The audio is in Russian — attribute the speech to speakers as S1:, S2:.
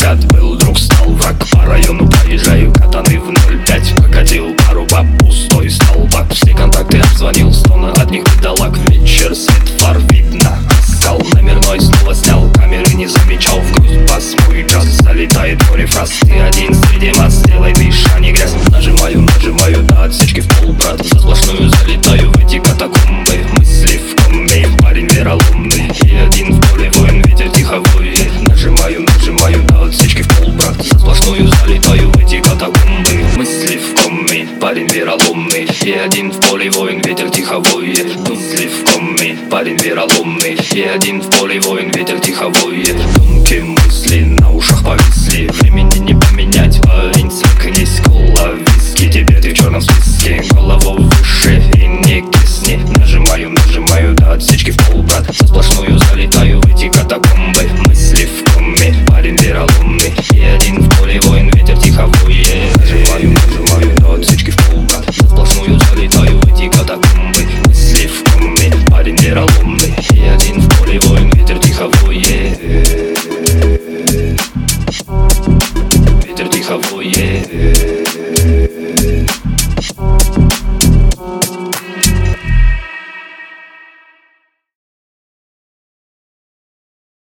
S1: летят. Был друг, стал враг, по району проезжаю, катаны в 0,5. Покатил пару баб, пустой столбак. Все контакты обзвонил, стоны от них бедолаг. Вечер, свет фар, видно оскал. Номерной снова снял, камеры не замечал. В грудь бас, мой час, залетает море фраз. Ты один среди масс, сделай дыша, не грязь. Нажимаю до отсечки в пол, брат. За сплошную залетаю в эти катакомбы. Мысли в комбе, парень вероломный. И один в поле воин, ветер тихо воет. Нажимаю до отсечки в пол, брат. За сплошную залетаю в эти катакомбы. Мысли в комбе, парень вероломный. И один в поле воин, ветер тихо воет. Мысли в комбе, парень вероломный. И один в поле воин, ветер тихо воет. Тонкие мысли на ушах повисли. Времени не поменять, парень, свыкнись. Кола, виски, теперь ты в черном списке. Голову